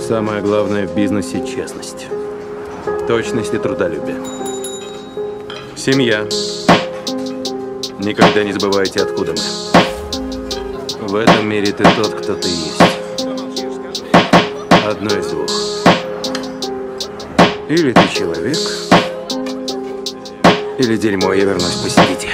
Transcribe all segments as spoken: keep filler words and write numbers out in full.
Самое главное в бизнесе – честность, точность и трудолюбие. Семья. Никогда не забывайте, откуда мы. В этом мире ты тот, кто ты есть. Одно из двух. Или ты человек, или дерьмо, я вернусь, посидите.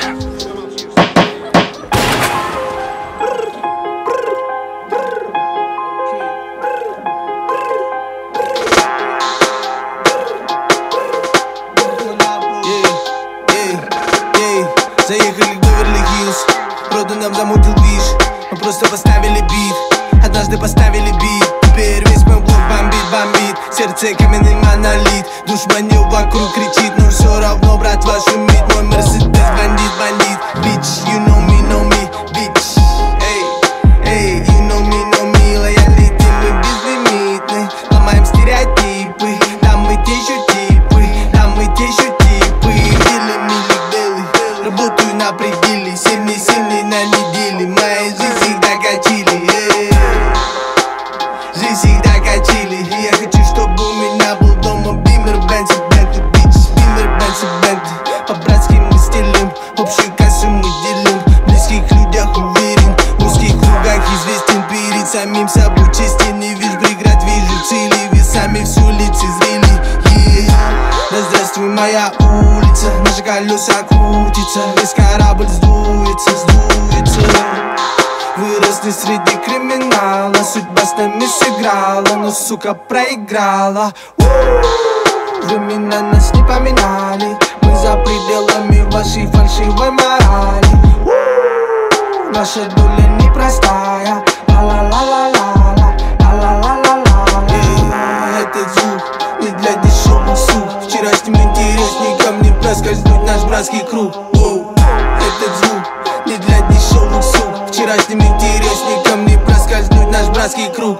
Заехали в Беверли-Хиллз, роду нам замутил движ. Мы просто поставили бит, однажды поставили бит. Теперь весь мой блок бомбит, бомбит. Сердце каменный монолит, душманил вокруг кричит, но все равно, братва, шумит. Мой Мерседес бандит, бандит. Bitch, you know me, know me, bitch. Эй, эй, you know me, know me. Лоялити мы безлимитны, ломаем стереотипы. Да мы те еще типы, да мы те еще типы. Мили, мили, белый, работаю на пределе. Сильный, сильный на неделе. Моя жизнь всегда качили, эй. Жизнь всегда качили. И я хочу, чтобы у меня был дома Бимер, Бенц и Бентли, бич. Бимер, Бенц и Бентли. По-братски мы стелим, общую кассу мы делим. В близких людях уверен, в узких кругах известен. Перед самим собой честен. Не вижу преград, вижу цели. Вы сами все лицезрели, yeah. Да здравствуй моя улица, наши колеса крутятся. Весь корабль сдуется, сдуется. Выросли среди криминала, судьба с нами сыграла, но, сука, проиграла. Времена нас не поменяли, мы за пределами вашей фальшивой морали. Наша доля непростая, ла-ла-ла-ла-ла, ла-ла-ла-ла-ла. Этот звук не для дешевых сук. Вчерашним интересникам не проскользнуть наш братский круг. Этот звук не для дешевых сук. Вчерашним интересникам не проскользнуть наш братский круг.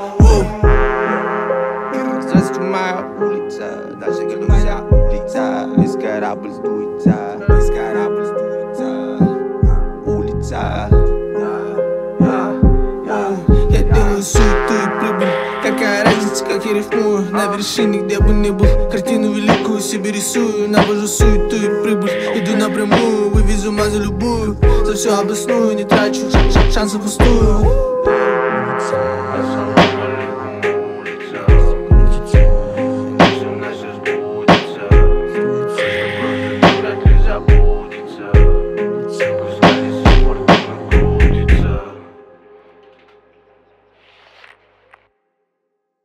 Здравствуй, моя улица, даже галюся улица. Весь корабль сдуется, весь корабль сдуется. Улица. Я делаю суету и прибыль. Какая разница, как я рифмую? На вершине, где бы ни был, картину великую себе рисую. Навожу суету и прибыль, иду напрямую. Вывезу мазу любую, за все обосную. Не трачу шансов пустую.